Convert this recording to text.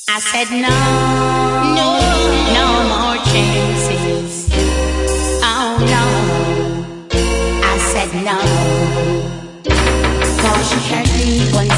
I said no, no, no more chances. Oh no, I said no. 'Cause she had me one